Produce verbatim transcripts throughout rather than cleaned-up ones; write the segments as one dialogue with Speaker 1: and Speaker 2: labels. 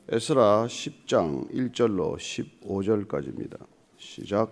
Speaker 1: 에스라 십 장 일 절로 십오 절까지입니다. 시작.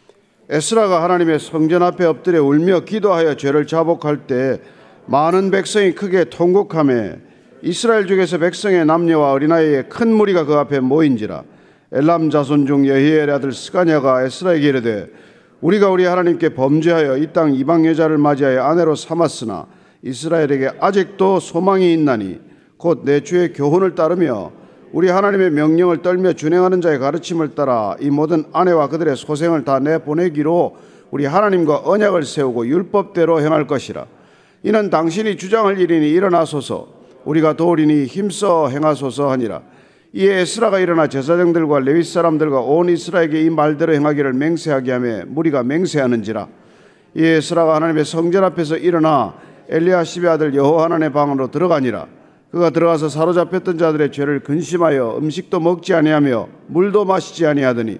Speaker 1: 에스라가 하나님의 성전 앞에 엎드려 울며 기도하여 죄를 자복할 때 많은 백성이 크게 통곡하며 이스라엘 중에서 백성의 남녀와 어린아이의 큰 무리가 그 앞에 모인지라. 엘람 자손 중 여히엘의 아들 스가냐가 에스라에게 이르되 우리가 우리 하나님께 범죄하여 이 땅 이방 여자를 맞이하여 아내로 삼았으나 이스라엘에게 아직도 소망이 있나니 곧 내 주의 교훈을 따르며 우리 하나님의 명령을 떨며 준행하는 자의 가르침을 따라 이 모든 아내와 그들의 소생을 다 내보내기로 우리 하나님과 언약을 세우고 율법대로 행할 것이라. 이는 당신이 주장할 일이니 일어나소서, 우리가 도우리니 힘써 행하소서 하니라. 이에 에스라가 일어나 제사장들과 레위 사람들과 온 이스라엘에게 이 말대로 행하기를 맹세하게 하며 무리가 맹세하는지라. 이에 에스라가 하나님의 성전 앞에서 일어나 엘리야십의 아들 여호하난의 방으로 들어가니라. 그가 들어가서 사로잡혔던 자들의 죄를 근심하여 음식도 먹지 아니하며 물도 마시지 아니하더니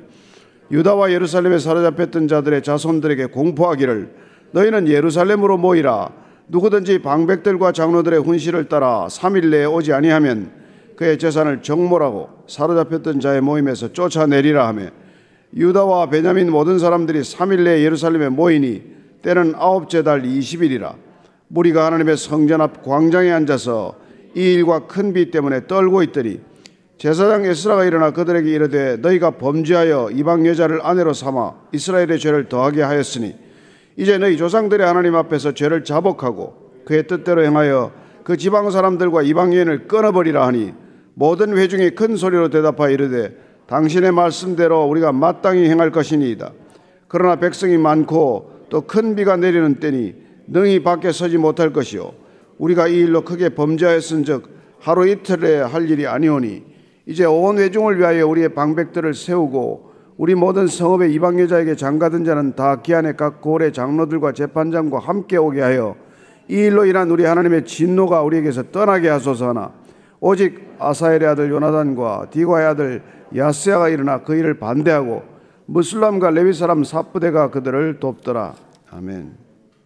Speaker 1: 유다와 예루살렘에 사로잡혔던 자들의 자손들에게 공포하기를 너희는 예루살렘으로 모이라. 누구든지 방백들과 장로들의 훈시를 따라 삼 일 내에 오지 아니하면 그의 재산을 정몰하고 사로잡혔던 자의 모임에서 쫓아내리라 하며 유다와 베냐민 모든 사람들이 삼 일 내에 예루살렘에 모이니 때는 아홉째 달 이십 일이라. 무리가 하나님의 성전 앞 광장에 앉아서 이 일과 큰 비 때문에 떨고 있더니 제사장 에스라가 일어나 그들에게 이르되 너희가 범죄하여 이방 여자를 아내로 삼아 이스라엘의 죄를 더하게 하였으니 이제 너희 조상들의 하나님 앞에서 죄를 자복하고 그의 뜻대로 행하여 그 지방 사람들과 이방 여인을 끊어버리라 하니 모든 회중이 큰 소리로 대답하여 이르되 당신의 말씀대로 우리가 마땅히 행할 것이니이다. 그러나 백성이 많고 또 큰 비가 내리는 때니 능히 밖에 서지 못할 것이요 우리가 이 일로 크게 범죄하였은즉 하루 이틀에 할 일이 아니오니 이제 온 회중을 위하여 우리의 방백들을 세우고 우리 모든 성읍의 이방 여자에게 장가든 자는 다 기한의 각 고을의 장로들과 재판장과 함께 오게 하여 이 일로 인한 우리 하나님의 진노가 우리에게서 떠나게 하소서 하나 오직 아사엘의 아들 요나단과 디과의 아들 야스야가 일어나 그 일을 반대하고 무슬람과 레위 사람 삽부대가 그들을 돕더라. 아멘.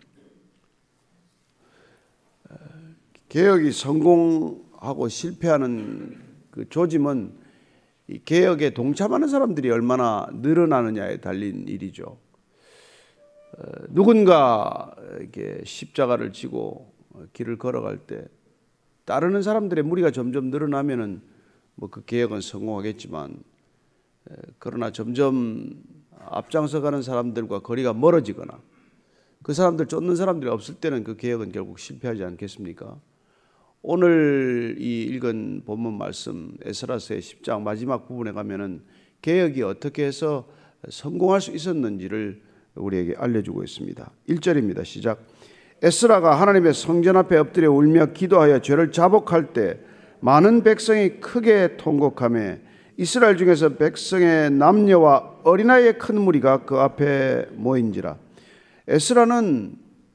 Speaker 1: 개혁이 성공하고 실패하는 그 조짐은 이 개혁에 동참하는 사람들이 얼마나 늘어나느냐에 달린 일이죠. 어, 누군가 이렇게 십자가를 지고 길을 걸어갈 때 따르는 사람들의 무리가 점점 늘어나면은 뭐 그 개혁은 성공하겠지만 에, 그러나 점점 앞장서가는 사람들과 거리가 멀어지거나 그 사람들 쫓는 사람들이 없을 때는 그 개혁은 결국 실패하지 않겠습니까? 오늘 이 읽은 본문 말씀 에스라서의 십 장 마지막 부분에 가면은 개혁이 어떻게 해서 성공할 수 있었는지를 우리에게 알려주고 있습니다. 일 절입니다. 시작. 에스라가 하나님의 성전 앞에 엎드려 울며 기도하여 죄를 자복할 때 많은 백성이 크게 통곡하며 이스라엘 중에서 백성의 남녀와 어린아이의 큰 무리가 그 앞에 모인지라. 에스라는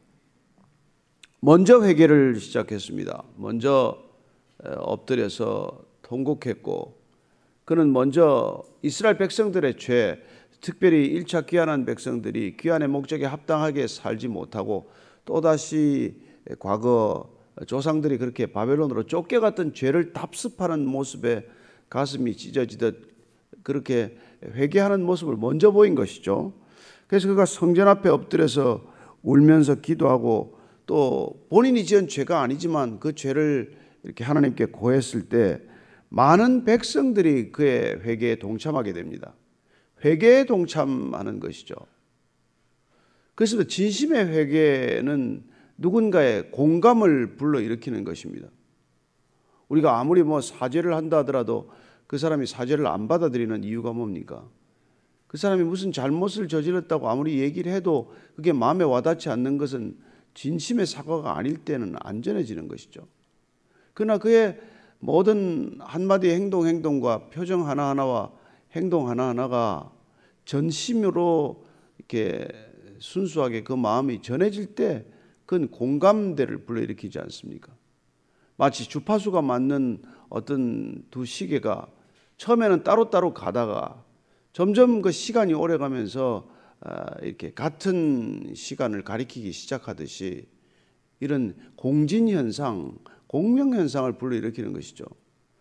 Speaker 1: 먼저 회개를 시작했습니다. 먼저 엎드려서 통곡했고 그는 먼저 이스라엘 백성들의 죄, 특별히 일 차 귀환한 백성들이 귀환의 목적에 합당하게 살지 못하고 또다시 과거 조상들이 그렇게 바벨론으로 쫓겨갔던 죄를 답습하는 모습에 가슴이 찢어지듯 그렇게 회개하는 모습을 먼저 보인 것이죠. 그래서 그가 성전 앞에 엎드려서 울면서 기도하고 또 본인이 지은 죄가 아니지만 그 죄를 이렇게 하나님께 고했을 때 많은 백성들이 그의 회개에 동참하게 됩니다. 회개에 동참하는 것이죠. 그래서 진심의 회개는 누군가의 공감을 불러일으키는 것입니다. 우리가 아무리 뭐 사죄를 한다 하더라도 그 사람이 사죄를 안 받아들이는 이유가 뭡니까? 그 사람이 무슨 잘못을 저질렀다고 아무리 얘기를 해도 그게 마음에 와닿지 않는 것은 진심의 사과가 아닐 때는 안전해지는 것이죠. 그러나 그의 모든 한마디 행동 행동과 표정 하나하나와 행동 하나하나가 전심으로 이렇게 순수하게 그 마음이 전해질 때 그건 공감대를 불러일으키지 않습니까? 마치 주파수가 맞는 어떤 두 시계가 처음에는 따로따로 가다가 점점 그 시간이 오래가면서 이렇게 같은 시간을 가리키기 시작하듯이 이런 공진현상, 공명현상을 불러일으키는 것이죠.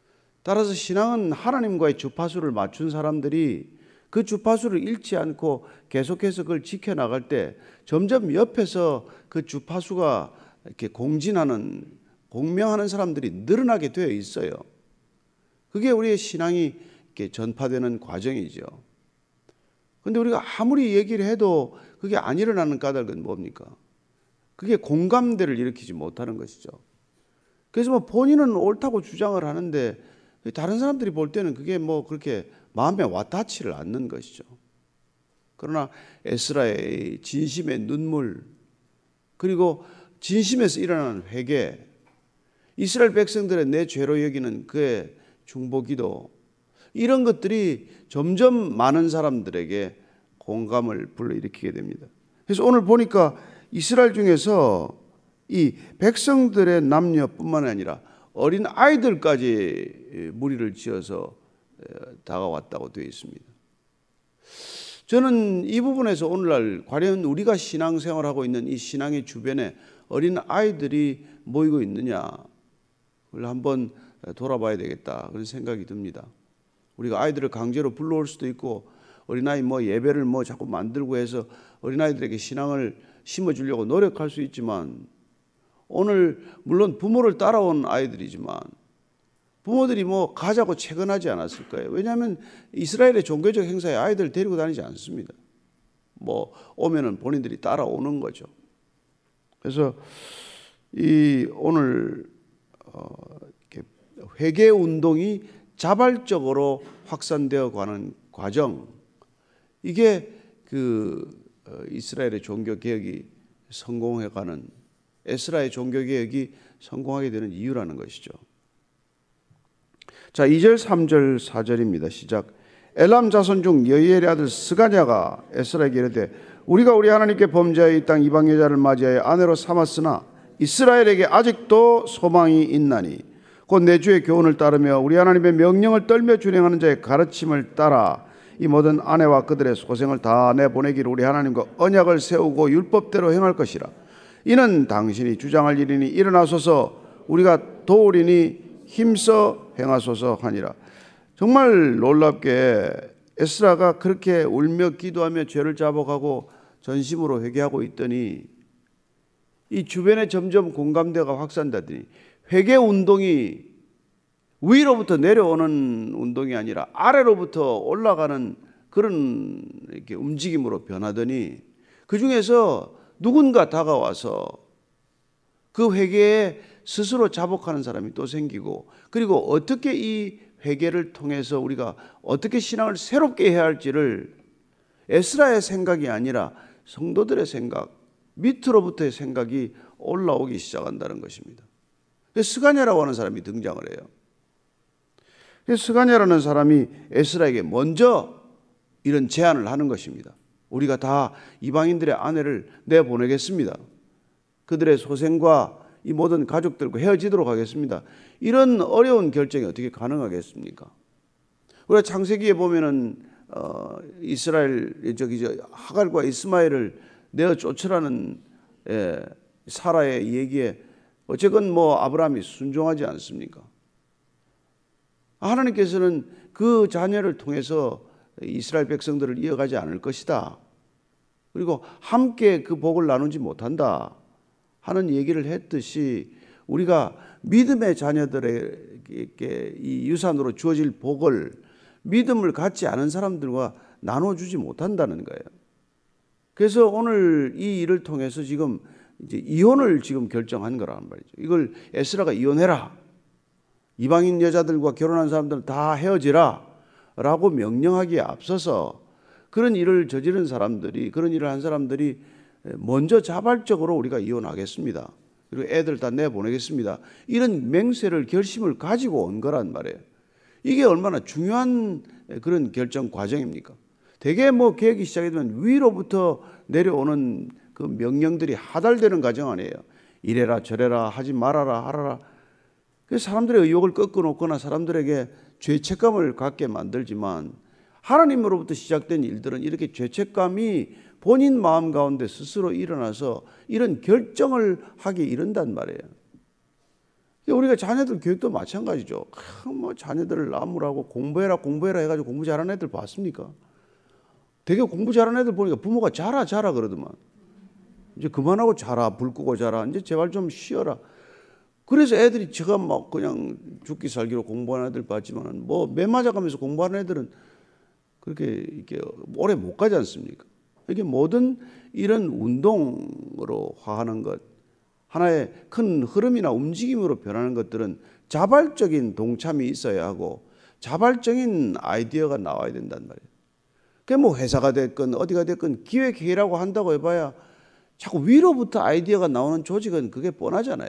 Speaker 1: 따라서 신앙은 하나님과의 주파수를 맞춘 사람들이 그 주파수를 잃지 않고 계속해서 그걸 지켜나갈 때 점점 옆에서 그 주파수가 이렇게 공진하는, 공명하는 사람들이 늘어나게 되어 있어요. 그게 우리의 신앙이 이렇게 전파되는 과정이죠. 그런데 우리가 아무리 얘기를 해도 그게 안 일어나는 까닭은 뭡니까? 그게 공감대를 일으키지 못하는 것이죠. 그래서 뭐 본인은 옳다고 주장을 하는데 다른 사람들이 볼 때는 그게 뭐 그렇게 마음에 와닿지를 않는 것이죠. 그러나 에스라의 진심의 눈물, 그리고 진심에서 일어나는 회개, 이스라엘 백성들의 내 죄로 여기는 그의 중보기도, 이런 것들이 점점 많은 사람들에게 공감을 불러일으키게 됩니다. 그래서 오늘 보니까 이스라엘 중에서 이 백성들의 남녀뿐만 아니라 어린 아이들까지 무리를 지어서 다가왔다고 되어 있습니다. 저는 이 부분에서 오늘날 과연 우리가 신앙생활하고 있는 이 신앙의 주변에 어린 아이들이 모이고 있느냐, 그걸 한번 돌아봐야 되겠다, 그런 생각이 듭니다. 우리가 아이들을 강제로 불러올 수도 있고, 어린아이 뭐 예배를 뭐 자꾸 만들고 해서 어린아이들에게 신앙을 심어주려고 노력할 수 있지만, 오늘 물론 부모를 따라온 아이들이지만 부모들이 뭐 가자고 채근하지 않았을 거예요. 왜냐하면 이스라엘의 종교적 행사에 아이들 데리고 다니지 않습니다. 뭐 오면은 본인들이 따라오는 거죠. 그래서 이 오늘 어 이렇게 회개 운동이 자발적으로 확산되어 가는 과정, 이게 그 이스라엘의 종교 개혁이 성공해가는, 에스라의 종교 개혁이 성공하게 되는 이유라는 것이죠. 자, 이 절, 삼 절, 사 절입니다. 시작. 엘람 자손 중 여이엘의 아들 스가냐가 에스라에게 이르되 우리가 우리 하나님께 범죄하여 이 땅 이방 여자를 맞이하여 아내로 삼았으나 이스라엘에게 아직도 소망이 있나니 곧 내 주의 교훈을 따르며 우리 하나님의 명령을 떨며 준행하는 자의 가르침을 따라 이 모든 아내와 그들의 소생을 다 내보내기를 우리 하나님과 언약을 세우고 율법대로 행할 것이라. 이는 당신이 주장할 일이니 일어나소서 우리가 도우리니 힘써 행하소서 하니라. 정말 놀랍게 에스라가 그렇게 울며 기도하며 죄를 자복하고 전심으로 회개하고 있더니 이 주변에 점점 공감대가 확산되더니 회개 운동이 위로부터 내려오는 운동이 아니라 아래로부터 올라가는 그런 이렇게 움직임으로 변하더니 그 중에서 누군가 다가와서 그 회개에 스스로 자복하는 사람이 또 생기고, 그리고 어떻게 이 회개를 통해서 우리가 어떻게 신앙을 새롭게 해야 할지를 에스라의 생각이 아니라 성도들의 생각, 밑으로부터의 생각이 올라오기 시작한다는 것입니다. 스가냐라고 하는 사람이 등장을 해요. 스가냐라는 사람이 에스라에게 먼저 이런 제안을 하는 것입니다. 우리가 다 이방인들의 아내를 내보내겠습니다. 그들의 소생과 이 모든 가족들과 헤어지도록 하겠습니다. 이런 어려운 결정이 어떻게 가능하겠습니까? 우리가 창세기에 보면은 어, 이스라엘 저기 저 하갈과 이스마엘을 내어 쫓으라는 예, 사라의 얘기에 어쨌건 뭐 아브라함이 순종하지 않습니까? 하나님께서는 그 자녀를 통해서 이스라엘 백성들을 이어가지 않을 것이다. 그리고 함께 그 복을 나누지 못한다 하는 얘기를 했듯이 우리가 믿음의 자녀들에게 이 유산으로 주어질 복을 믿음을 갖지 않은 사람들과 나눠주지 못한다는 거예요. 그래서 오늘 이 일을 통해서 지금 이제 이혼을 지금 결정한 거란 말이죠. 이걸 에스라가 이혼해라, 이방인 여자들과 결혼한 사람들은 다 헤어지라 라고 명령하기에 앞서서 그런 일을 저지른 사람들이, 그런 일을 한 사람들이 먼저 자발적으로 우리가 이혼하겠습니다, 그리고 애들 다 내보내겠습니다, 이런 맹세를, 결심을 가지고 온 거란 말이에요. 이게 얼마나 중요한 그런 결정 과정입니까? 대개 뭐 계획이 시작되면 위로부터 내려오는 그 명령들이 하달되는 과정 아니에요. 이래라 저래라 하지 말아라 하라라. 그래서 사람들의 의욕을 꺾어놓거나 사람들에게 죄책감을 갖게 만들지만 하나님으로부터 시작된 일들은 이렇게 죄책감이 본인 마음 가운데 스스로 일어나서 이런 결정을 하기 이른단 말이에요. 우리가 자녀들 교육도 마찬가지죠. 뭐 자녀들을 나무라고 공부해라 공부해라 해가지고 공부 잘하는 애들 봤습니까? 되게 공부 잘하는 애들 보니까 부모가 자라 자라 그러더만. 이제 그만하고 자라, 불 끄고 자라, 이제 제발 좀 쉬어라. 그래서 애들이 제가 막 그냥 죽기 살기로 공부하는 애들 봤지만 뭐 매 맞아가면서 공부하는 애들은 그렇게 이렇게 오래 못 가지 않습니까? 이게 모든 이런 운동으로 화하는 것, 하나의 큰 흐름이나 움직임으로 변하는 것들은 자발적인 동참이 있어야 하고 자발적인 아이디어가 나와야 된단 말이에요. 그게 뭐 회사가 됐건 어디가 됐건 기획회의라고 한다고 해봐야 자꾸 위로부터 아이디어가 나오는 조직은 그게 뻔하잖아요.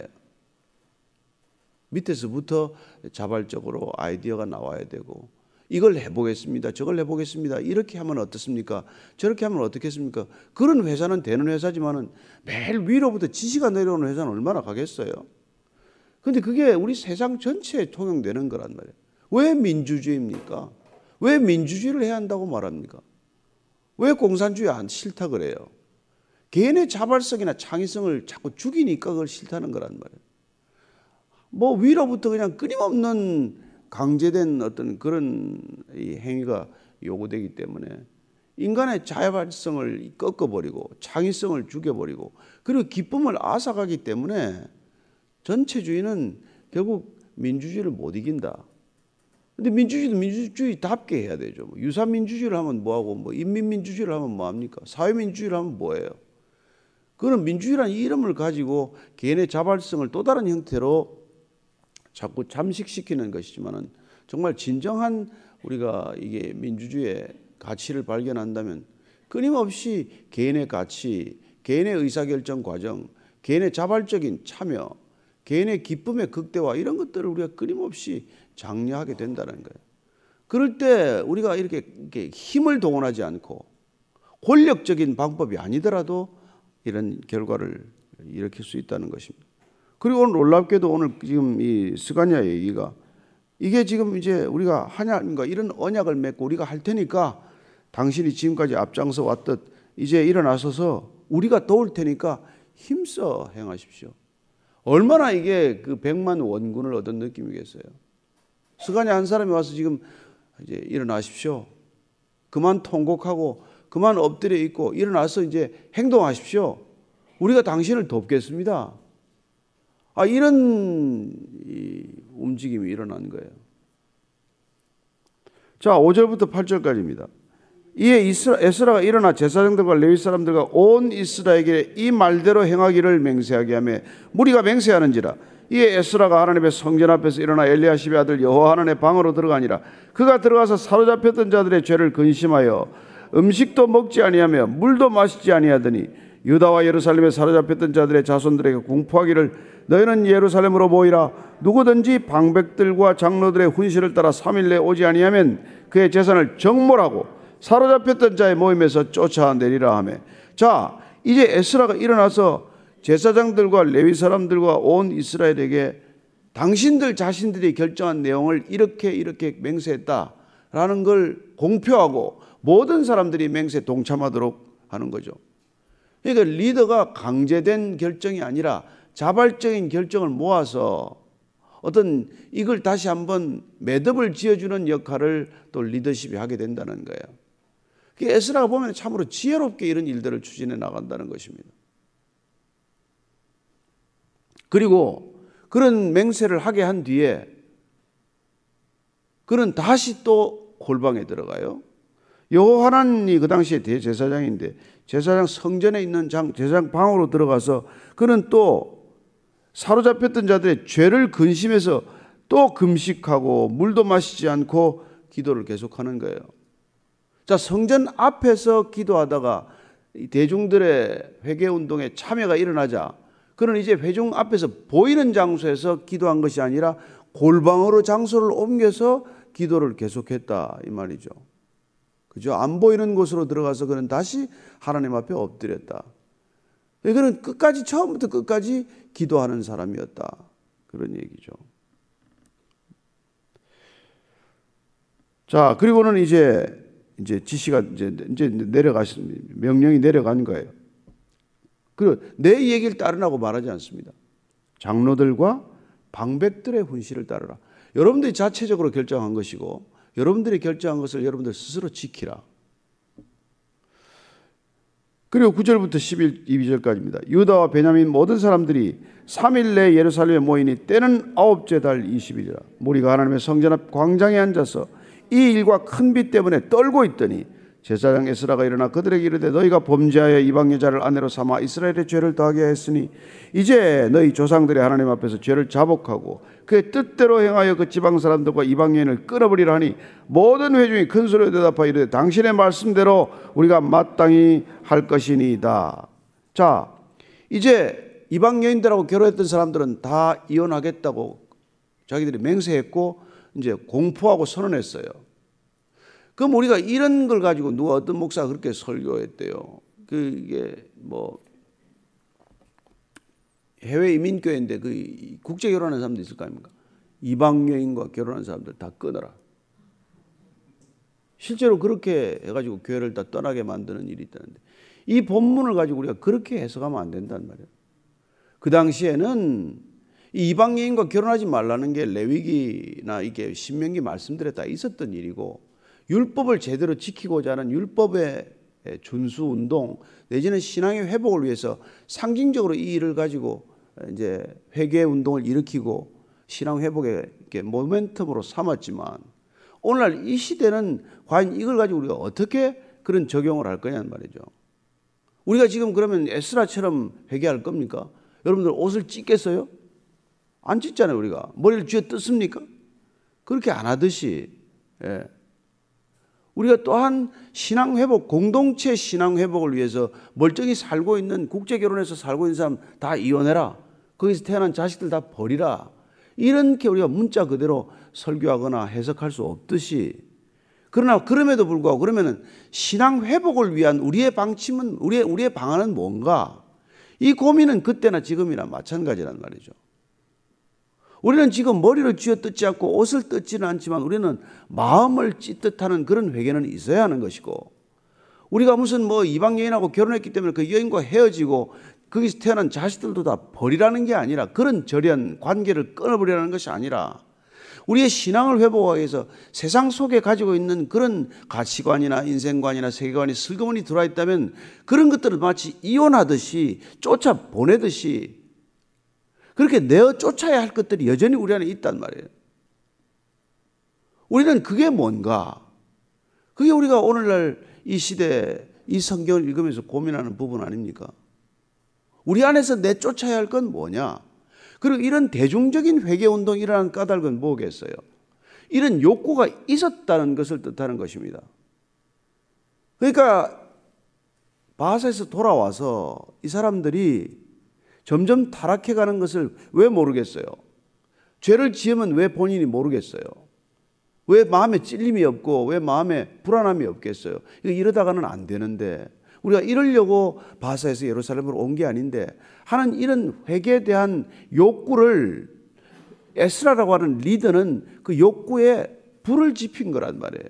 Speaker 1: 밑에서부터 자발적으로 아이디어가 나와야 되고 이걸 해보겠습니다. 저걸 해보겠습니다. 이렇게 하면 어떻습니까? 저렇게 하면 어떻겠습니까? 그런 회사는 되는 회사지만은 매일 위로부터 지시가 내려오는 회사는 얼마나 가겠어요? 그런데 그게 우리 세상 전체에 통용되는 거란 말이에요. 왜 민주주의입니까? 왜 민주주의를 해야 한다고 말합니까? 왜 공산주의 안 싫다 그래요? 개인의 자발성이나 창의성을 자꾸 죽이니까 그걸 싫다는 거란 말이에요. 뭐 위로부터 그냥 끊임없는 강제된 어떤 그런 이 행위가 요구되기 때문에 인간의 자발성을 꺾어버리고 창의성을 죽여버리고 그리고 기쁨을 앗아가기 때문에 전체주의는 결국 민주주의를 못 이긴다. 근데 민주주의도 민주주의답게 해야 되죠. 유사민주주의를 하면 뭐하고 뭐 인민민주주의를 하면 뭐합니까? 사회민주주의를 하면 뭐예요? 그런 민주주의라는 이름을 가지고 개인의 자발성을 또 다른 형태로 자꾸 잠식시키는 것이지만은 정말 진정한 우리가 이게 민주주의의 가치를 발견한다면 끊임없이 개인의 가치, 개인의 의사결정 과정, 개인의 자발적인 참여, 개인의 기쁨의 극대화 이런 것들을 우리가 끊임없이 장려하게 된다는 거예요. 그럴 때 우리가 이렇게, 이렇게 힘을 동원하지 않고 권력적인 방법이 아니더라도 이런 결과를 일으킬 수 있다는 것입니다. 그리고 오늘 놀랍게도 오늘 지금 이 스가랴 얘기가 이게 지금 이제 우리가 하나님과 이런 언약을 맺고 우리가 할 테니까 당신이 지금까지 앞장서 왔듯 이제 일어나서서 우리가 도울 테니까 힘써 행하십시오. 얼마나 이게 그 백만 원군을 얻은 느낌이겠어요. 스가랴 한 사람이 와서 지금 이제 일어나십시오. 그만 통곡하고 그만 엎드려 있고 일어나서 이제 행동하십시오. 우리가 당신을 돕겠습니다. 아, 이런 이 움직임이 일어난 거예요. 자, 오 절부터 팔 절까지입니다. 이에 이스라, 에스라가 일어나 제사장들과 레위 사람들과 온 이스라엘에게 이 말대로 행하기를 맹세하게 하며 무리가 맹세하는지라. 이에 에스라가 하나님의 성전 앞에서 일어나 엘리야십의 아들 여호하난의 방으로 들어가니라. 그가 들어가서 사로잡혔던 자들의 죄를 근심하여 음식도 먹지 아니하며 물도 마시지 아니하더니 유다와 예루살렘에 사로잡혔던 자들의 자손들에게 공포하기를 너희는 예루살렘으로 모이라. 누구든지 방백들과 장로들의 훈시를 따라 삼 일 내에 오지 아니하면 그의 재산을 정몰하고 사로잡혔던 자의 모임에서 쫓아내리라 하며. 자, 이제 에스라가 일어나서 제사장들과 레위 사람들과 온 이스라엘에게 당신들 자신들이 결정한 내용을 이렇게 이렇게 맹세했다라는 걸 공표하고 모든 사람들이 맹세에 동참하도록 하는 거죠. 그러니까 리더가 강제된 결정이 아니라 자발적인 결정을 모아서 어떤 이걸 다시 한번 매듭을 지어주는 역할을 또 리더십이 하게 된다는 거예요. 에스라가 보면 참으로 지혜롭게 이런 일들을 추진해 나간다는 것입니다. 그리고 그런 맹세를 하게 한 뒤에 그는 다시 또 골방에 들어가요. 여호하난이 그 당시에 대제사장인데 제사장 성전에 있는 장, 제사장 방으로 들어가서 그는 또 사로잡혔던 자들의 죄를 근심해서 또 금식하고 물도 마시지 않고 기도를 계속하는 거예요. 자, 성전 앞에서 기도하다가 대중들의 회개운동에 참여가 일어나자 그는 이제 회중 앞에서 보이는 장소에서 기도한 것이 아니라 골방으로 장소를 옮겨서 기도를 계속했다 이 말이죠. 그죠? 안 보이는 곳으로 들어가서 그는 다시 하나님 앞에 엎드렸다. 그는 끝까지 처음부터 끝까지 기도하는 사람이었다. 그런 얘기죠. 자, 그리고는 이제 이제 지시가 이제 이제 내려가신 명령이 내려간 거예요. 그리고 내 얘기를 따르라고 말하지 않습니다. 장로들과 방백들의 훈시를 따르라. 여러분들이 자체적으로 결정한 것이고 여러분들이 결정한 것을 여러분들 스스로 지키라. 그리고 구 절부터 십이 절까지입니다. 유다와 베냐민 모든 사람들이 삼 일 내에 예루살렘에 모이니 때는 아홉째 달 이십 일이라. 무리가 하나님의 성전 앞 광장에 앉아서 이 일과 큰 빛 때문에 떨고 있더니 제사장 에스라가 일어나 그들에게 이르되 너희가 범죄하여 이방 여자를 아내로 삼아 이스라엘의 죄를 더하게 했으니 이제 너희 조상들의 하나님 앞에서 죄를 자복하고 그의 뜻대로 행하여 그 지방 사람들과 이방 여인을 끊어버리라 하니 모든 회중이 큰 소리로 대답하여 이르되 당신의 말씀대로 우리가 마땅히 할 것이니이다. 자, 이제 이방 여인들하고 결혼했던 사람들은 다 이혼하겠다고 자기들이 맹세했고 이제 공포하고 선언했어요. 그럼 우리가 이런 걸 가지고 누가 어떤 목사가 그렇게 설교했대요. 그게 뭐 해외 이민교회인데 그 국제 결혼하는 사람도 있을 거 아닙니까? 이방 여인과 결혼한 사람들 다 끊어라. 실제로 그렇게 해가지고 교회를 다 떠나게 만드는 일이 있다는데 이 본문을 가지고 우리가 그렇게 해석하면 안 된단 말이에요. 그 당시에는 이 이방 여인과 결혼하지 말라는 게 레위기나 이게 신명기 말씀들에 다 있었던 일이고 율법을 제대로 지키고자 하는 율법의 준수 운동 내지는 신앙의 회복을 위해서 상징적으로 이 일을 가지고 이제 회개 운동을 일으키고 신앙 회복의 모멘텀으로 삼았지만 오늘날 이 시대는 과연 이걸 가지고 우리가 어떻게 그런 적용을 할 거냐는 말이죠. 우리가 지금 그러면 에스라처럼 회개할 겁니까? 여러분들 옷을 찢겠어요? 안 찢잖아요. 우리가 머리를 쥐어 뜯습니까? 그렇게 안 하듯이 예. 우리가 또한 신앙 회복, 공동체 신앙 회복을 위해서 멀쩡히 살고 있는 국제 결혼해서 살고 있는 사람 다 이혼해라. 거기서 태어난 자식들 다 버리라. 이렇게 우리가 문자 그대로 설교하거나 해석할 수 없듯이 그러나 그럼에도 불구하고 그러면은 신앙 회복을 위한 우리의 방침은 우리의 우리의 방안은 뭔가? 이 고민은 그때나 지금이나 마찬가지란 말이죠. 우리는 지금 머리를 쥐어 뜯지 않고 옷을 뜯지는 않지만 우리는 마음을 찢듯하는 그런 회개는 있어야 하는 것이고 우리가 무슨 뭐 이방 여인하고 결혼했기 때문에 그 여인과 헤어지고 거기서 태어난 자식들도 다 버리라는 게 아니라 그런 절연 관계를 끊어버리라는 것이 아니라 우리의 신앙을 회복하기 위해서 세상 속에 가지고 있는 그런 가치관이나 인생관이나 세계관이 슬그머니 들어와 있다면 그런 것들을 마치 이혼하듯이 쫓아보내듯이 그렇게 내어 쫓아야 할 것들이 여전히 우리 안에 있단 말이에요. 우리는 그게 뭔가? 그게 우리가 오늘날 이 시대 이 성경을 읽으면서 고민하는 부분 아닙니까? 우리 안에서 내쫓아야 할 건 뭐냐? 그리고 이런 대중적인 회개운동이 일어나는 까닭은 뭐겠어요? 이런 욕구가 있었다는 것을 뜻하는 것입니다. 그러니까 바하사에서 돌아와서 이 사람들이 점점 타락해가는 것을 왜 모르겠어요? 죄를 지으면 왜 본인이 모르겠어요? 왜 마음에 찔림이 없고 왜 마음에 불안함이 없겠어요? 이거 이러다가는 안 되는데 우리가 이러려고 바하사에서 예루살렘으로 온 게 아닌데 하는 이런 회개에 대한 욕구를 에스라라고 하는 리더는 그 욕구에 불을 지핀 거란 말이에요.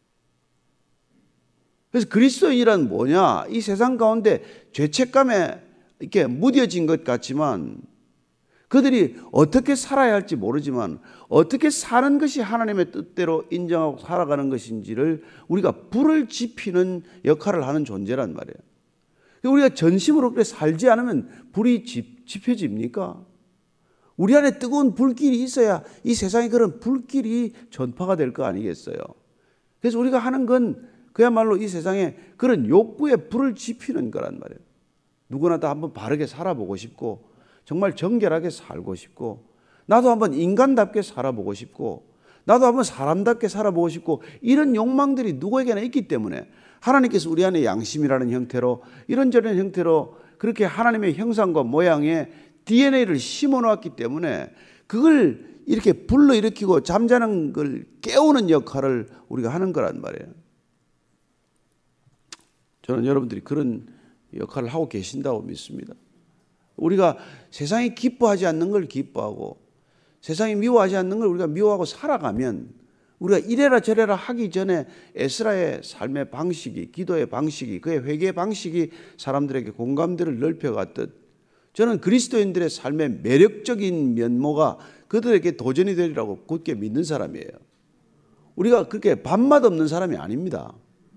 Speaker 1: 그래서 그리스도인이란 뭐냐? 이 세상 가운데 죄책감에 이렇게 무뎌진 것 같지만 그들이 어떻게 살아야 할지 모르지만 어떻게 사는 것이 하나님의 뜻대로 인정하고 살아가는 것인지를 우리가 불을 지피는 역할을 하는 존재란 말이에요. 우리가 전심으로 그렇게 살지 않으면 불이 집, 지펴집니까? 우리 안에 뜨거운 불길이 있어야 이 세상에 그런 불길이 전파가 될 거 아니겠어요? 그래서 우리가 하는 건 그야말로 이 세상에 그런 욕구에 불을 지피는 거란 말이에요. 누구나 다 한번 바르게 살아보고 싶고 정말 정결하게 살고 싶고 나도 한번 인간답게 살아보고 싶고 나도 한번 사람답게 살아보고 싶고 이런 욕망들이 누구에게나 있기 때문에 하나님께서 우리 안에 양심이라는 형태로 이런저런 형태로 그렇게 하나님의 형상과 모양의 디엔에이를 심어놓았기 때문에 그걸 이렇게 불러일으키고 잠자는 걸 깨우는 역할을 우리가 하는 거란 말이에요. 저는 여러분들이 그런 역할을 하고 계신다고 믿습니다. 우리가 세상이 기뻐하지 않는 걸 기뻐하고 세상이 미워하지 않는 걸 우리가 미워하고 살아가면 우리가 이래라 저래라 하기 전에 에스라의 삶의 방식이 기도의 방식이 그의 회개의 방식이 사람들에게 공감대를 넓혀갔듯 저는 그리스도인들의 삶의 매력적인 면모가 그들에게 도전이 되리라고 굳게 믿는 사람이에요. 우리가 그렇게 밥맛 없는 사람이 아닙니다.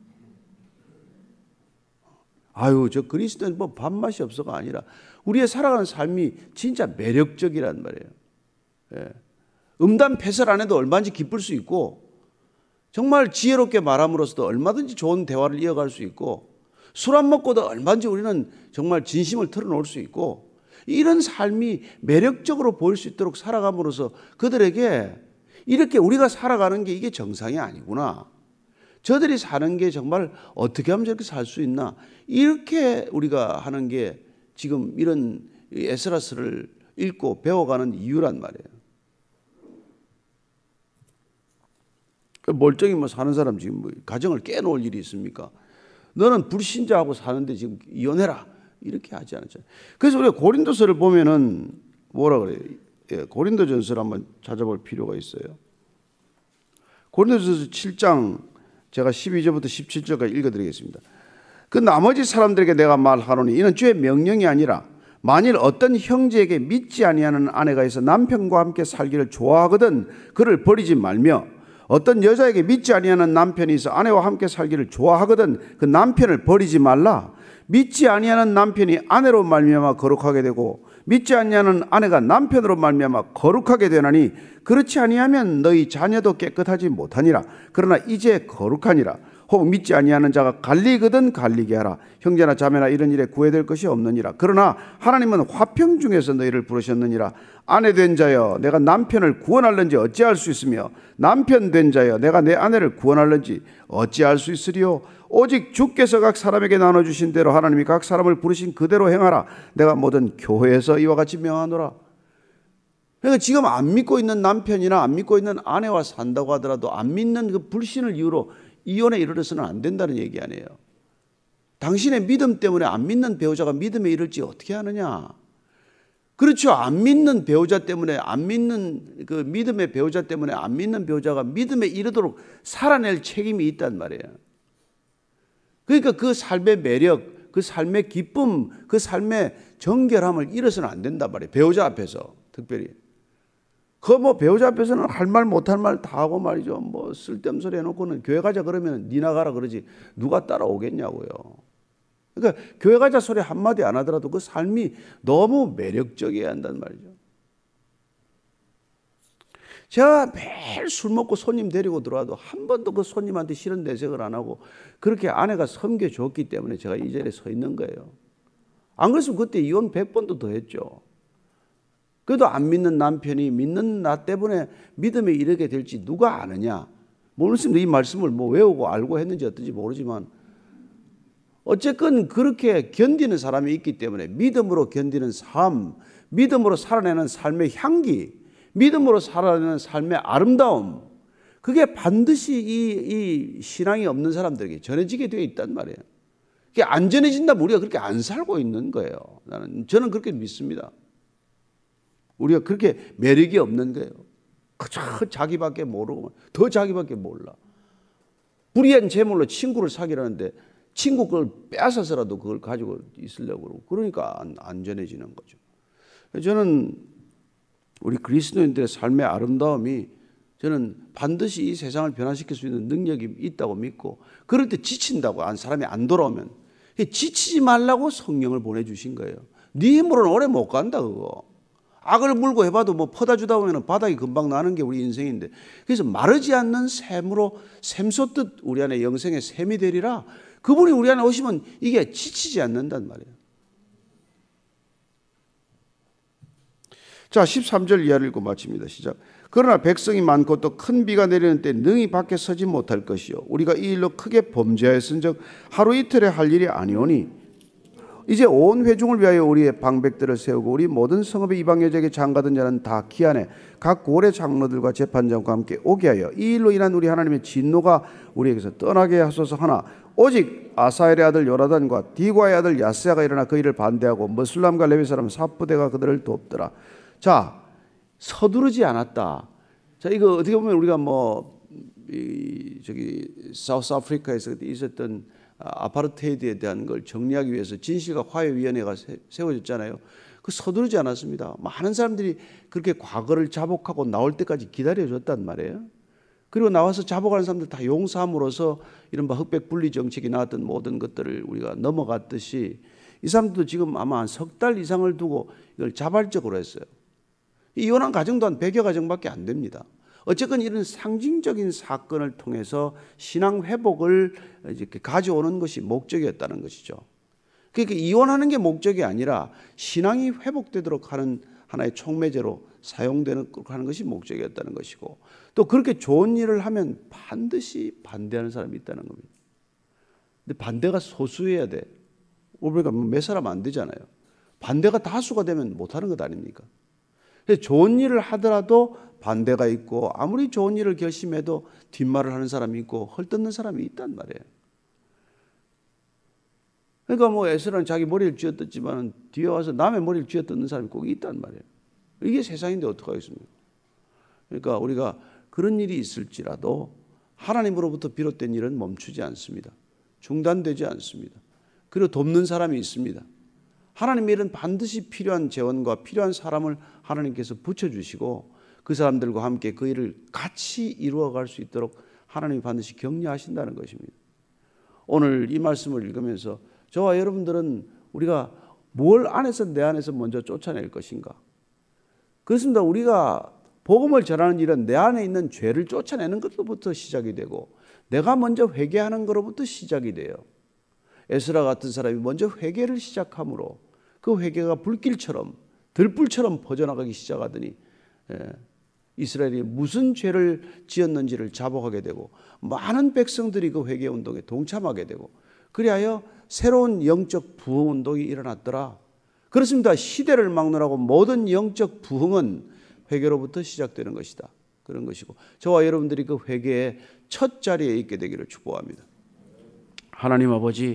Speaker 1: 아유, 저 그리스도인 뭐 밥맛이 없어가 아니라 우리의 살아가는 삶이 진짜 매력적이란 말이에요. 예. 음담 패설 안 해도 얼마든지 기쁠 수 있고, 정말 지혜롭게 말함으로써도 얼마든지 좋은 대화를 이어갈 수 있고, 술 안 먹고도 얼마든지 우리는 정말 진심을 털어놓을 수 있고, 이런 삶이 매력적으로 보일 수 있도록 살아감으로써 그들에게 이렇게 우리가 살아가는 게 이게 정상이 아니구나, 저들이 사는 게 정말 어떻게 하면 저렇게 살 수 있나, 이렇게 우리가 하는 게 지금 이런 에스라스를 읽고 배워가는 이유란 말이에요. 멀쩡히 뭐 사는 사람 지금 뭐 가정을 깨놓을 일이 있습니까? 너는 불신자하고 사는데 지금 이혼해라, 이렇게 하지 않았잖아요. 그래서 우리가 고린도서를 보면은 뭐라 그래요? 예, 고린도전서를 한번 찾아볼 필요가 있어요. 고린도전서 칠 장 제가 십이 절부터 십칠 절까지 읽어드리겠습니다. 그 나머지 사람들에게 내가 말하노니 이는 주의 명령이 아니라 만일 어떤 형제에게 믿지 아니하는 아내가 있어 남편과 함께 살기를 좋아하거든 그를 버리지 말며, 어떤 여자에게 믿지 아니하는 남편이 있어 아내와 함께 살기를 좋아하거든 그 남편을 버리지 말라. 믿지 아니하는 남편이 아내로 말미암아 거룩하게 되고 믿지 아니하는 아내가 남편으로 말미암아 거룩하게 되나니 그렇지 아니하면 너희 자녀도 깨끗하지 못하니라. 그러나 이제 거룩하니라. 혹 믿지 아니하는 자가 갈리거든 갈리게 하라. 형제나 자매나 이런 일에 구애될 것이 없느니라. 그러나 하나님은 화평 중에서 너희를 부르셨느니라. 아내 된 자여 내가 남편을 구원할는지 어찌할 수 있으며 남편 된 자여 내가 내 아내를 구원할는지 어찌할 수 있으리요. 오직 주께서 각 사람에게 나눠주신 대로 하나님이 각 사람을 부르신 그대로 행하라. 내가 모든 교회에서 이와 같이 명하노라. 그러니까 지금 안 믿고 있는 남편이나 안 믿고 있는 아내와 산다고 하더라도 안 믿는 그 불신을 이유로 이혼에 이르러서는 안 된다는 얘기 아니에요. 당신의 믿음 때문에 안 믿는 배우자가 믿음에 이를지 어떻게 하느냐. 그렇죠. 안 믿는 배우자 때문에, 안 믿는 그 믿음의 배우자 때문에 안 믿는 배우자가 믿음에 이르도록 살아낼 책임이 있단 말이에요. 그러니까 그 삶의 매력, 그 삶의 기쁨, 그 삶의 정결함을 잃어서는 안 된단 말이에요. 배우자 앞에서 특별히. 그 뭐 배우자 앞에서는 할 말 못할 말 다 하고 말이죠. 뭐 쓸데없는 소리 해놓고는 교회 가자 그러면 니 나가라 그러지 누가 따라오겠냐고요. 그러니까 교회 가자 소리 한마디 안 하더라도 그 삶이 너무 매력적이어야 한단 말이죠. 제가 매일 술 먹고 손님 데리고 들어와도 한 번도 그 손님한테 싫은 내색을 안 하고 그렇게 아내가 섬겨줬기 때문에 제가 이 자리에 서 있는 거예요. 안 그랬으면 그때 이혼 백 번도 더 했죠. 그래도 안 믿는 남편이 믿는 나 때문에 믿음에 이르게 될지 누가 아느냐. 모르겠습니다. 이 말씀을 뭐 외우고 알고 했는지 어떤지 모르지만 어쨌건 그렇게 견디는 사람이 있기 때문에 믿음으로 견디는 삶, 믿음으로 살아내는 삶의 향기, 믿음으로 살아내는 삶의 아름다움, 그게 반드시 이, 이 신앙이 없는 사람들에게 전해지게 되어 있단 말이에요. 그게 안 전해진다면 우리가 그렇게 안 살고 있는 거예요. 나는, 저는 그렇게 믿습니다. 우리가 그렇게 매력이 없는 거예요. 그저 자기밖에 모르고 더 자기밖에 몰라. 불의한 재물로 친구를 사귀라는데 친구 걸 빼앗아서라도 그걸 가지고 있으려고 그러고 그러니까 안, 안 전해지는 거죠. 저는 우리 그리스도인들의 삶의 아름다움이 저는 반드시 이 세상을 변화시킬 수 있는 능력이 있다고 믿고, 그럴 때 지친다고 안 사람이 안 돌아오면 지치지 말라고 성령을 보내주신 거예요. 네 힘으로는 오래 못 간다 그거. 악을 물고 해봐도 뭐 퍼다 주다 보면 바닥이 금방 나는 게 우리 인생인데, 그래서 마르지 않는 샘으로 샘솟듯 우리 안에 영생의 샘이 되리라. 그분이 우리 안에 오시면 이게 지치지 않는단 말이에요. 자, 십삼 절 이하를 읽고 마칩니다. 시작. 그러나 백성이 많고 또 큰 비가 내리는 때 능히 밖에 서지 못할 것이요 우리가 이 일로 크게 범죄하였은즉 하루 이틀에 할 일이 아니오니 이제 온 회중을 위하여 우리의 방백들을 세우고 우리 모든 성읍의 이방 여자에게 장가든 자는 다 기한에 각 고래 장로들과 재판장과 함께 오게 하여 이 일로 인한 우리 하나님의 진노가 우리에게서 떠나게 하소서. 하나 오직 아사엘의 아들 요나단과 디과의 아들 야스야가 일어나 그 일을 반대하고 머술람과 레위 사람 사부대가 그들을 돕더라. 자, 서두르지 않았다. 자, 이거 어떻게 보면 우리가 뭐 이 저기 사우스 아프리카에서 있었던 아파르테이드에 대한 걸 정리하기 위해서 진실과 화해위원회가 세워졌잖아요. 그 서두르지 않았습니다. 많은 사람들이 그렇게 과거를 자복하고 나올 때까지 기다려줬단 말이에요. 그리고 나와서 자복하는 사람들 다 용서함으로써 이른바 흑백 분리 정책이 나왔던 모든 것들을 우리가 넘어갔듯이 이 사람들도 지금 아마 한 석 달 이상을 두고 이걸 자발적으로 했어요. 이혼한 가정도 한 백여 가정밖에 안 됩니다. 어쨌건 이런 상징적인 사건을 통해서 신앙 회복을 이렇게 가져오는 것이 목적이었다는 것이죠. 그러니까 이혼하는 게 목적이 아니라 신앙이 회복되도록 하는 하나의 촉매제로 사용되는 하는 것이 목적이었다는 것이고, 또 그렇게 좋은 일을 하면 반드시 반대하는 사람이 있다는 겁니다. 근데 반대가 소수여야 돼. 우리가 몇 사람 안 되잖아요. 반대가 다수가 되면 못하는 것 아닙니까? 그래서 좋은 일을 하더라도 반대가 있고, 아무리 좋은 일을 결심해도 뒷말을 하는 사람이 있고 헐뜯는 사람이 있단 말이에요. 그러니까 뭐 에스라는 자기 머리를 쥐어뜯지만 뒤에 와서 남의 머리를 쥐어뜯는 사람이 꼭 있단 말이에요. 이게 세상인데 어떡하겠습니까? 그러니까 우리가 그런 일이 있을지라도 하나님으로부터 비롯된 일은 멈추지 않습니다. 중단되지 않습니다. 그리고 돕는 사람이 있습니다. 하나님의 일은 반드시 필요한 재원과 필요한 사람을 하나님께서 붙여주시고 그 사람들과 함께 그 일을 같이 이루어갈 수 있도록 하나님이 반드시 격려하신다는 것입니다. 오늘 이 말씀을 읽으면서 저와 여러분들은 우리가 뭘 안에서 내 안에서 먼저 쫓아낼 것인가? 그렇습니다. 우리가 복음을 전하는 일은 내 안에 있는 죄를 쫓아내는 것부터 시작이 되고 내가 먼저 회개하는 것로부터 시작이 돼요. 에스라 같은 사람이 먼저 회개를 시작함으로 그 회개가 불길처럼 들불처럼 퍼져나가기 시작하더니 예, 이스라엘이 무슨 죄를 지었는지를 자복하게 되고 많은 백성들이 그 회개 운동에 동참하게 되고 그리하여 새로운 영적 부흥 운동이 일어났더라. 그렇습니다. 시대를 막론하고 모든 영적 부흥은 회개로부터 시작되는 것이다. 그런 것이고 저와 여러분들이 그 회개의 첫 자리에 있게 되기를 축복합니다. 하나님 아버지,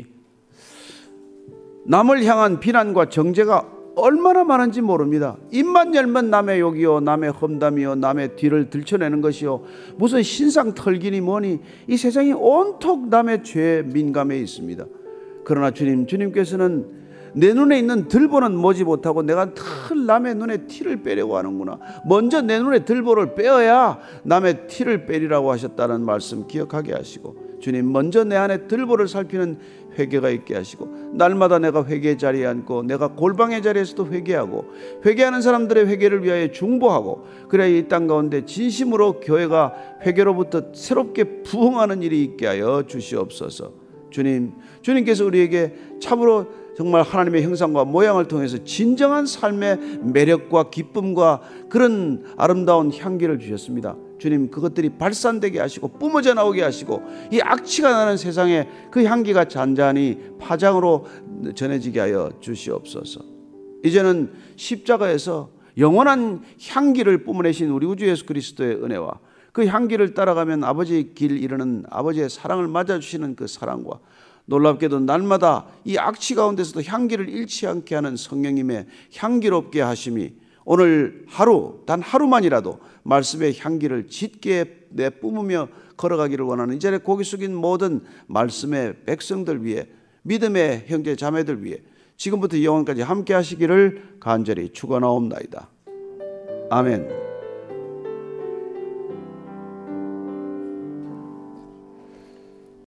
Speaker 1: 남을 향한 비난과 정죄가 얼마나 많은지 모릅니다. 입만 열면 남의 욕이요 남의 험담이요 남의 뒤를 들춰내는 것이요 무슨 신상 털기니 뭐니 이 세상이 온통 남의 죄에 민감해 있습니다. 그러나 주님, 주님께서는 내 눈에 있는 들보는 모지 못하고 내가 늘 남의 눈에 티를 빼려고 하는구나. 먼저 내 눈에 들보를 빼어야 남의 티를 빼리라고 하셨다는 말씀 기억하게 하시고 주님, 먼저 내 안에 들보를 살피는 회개가 있게 하시고 날마다 내가 회개의 자리에 앉고 내가 골방의 자리에서도 회개하고 회개하는 사람들의 회개를 위하여 중보하고 그래야 이 땅 가운데 진심으로 교회가 회개로부터 새롭게 부흥하는 일이 있게 하여 주시옵소서. 주님, 주님께서 우리에게 참으로 정말 하나님의 형상과 모양을 통해서 진정한 삶의 매력과 기쁨과 그런 아름다운 향기를 주셨습니다. 주님, 그것들이 발산되게 하시고 뿜어져 나오게 하시고 이 악취가 나는 세상에 그 향기가 잔잔히 파장으로 전해지게 하여 주시옵소서. 이제는 십자가에서 영원한 향기를 뿜어내신 우리 구주 예수 그리스도의 은혜와 그 향기를 따라가면 아버지의 길 이르는 아버지의 사랑을 맞아주시는 그 사랑과 놀랍게도 날마다 이 악취 가운데서도 향기를 잃지 않게 하는 성령님의 향기롭게 하심이 오늘 하루 단 하루만이라도 말씀의 향기를 짙게 내뿜으며 걸어가기를 원하는 이 자리에 고개 숙인 모든 말씀의 백성들 위해 믿음의 형제 자매들 위해 지금부터 영원까지 함께 하시기를 간절히 축원하옵나이다. 아멘.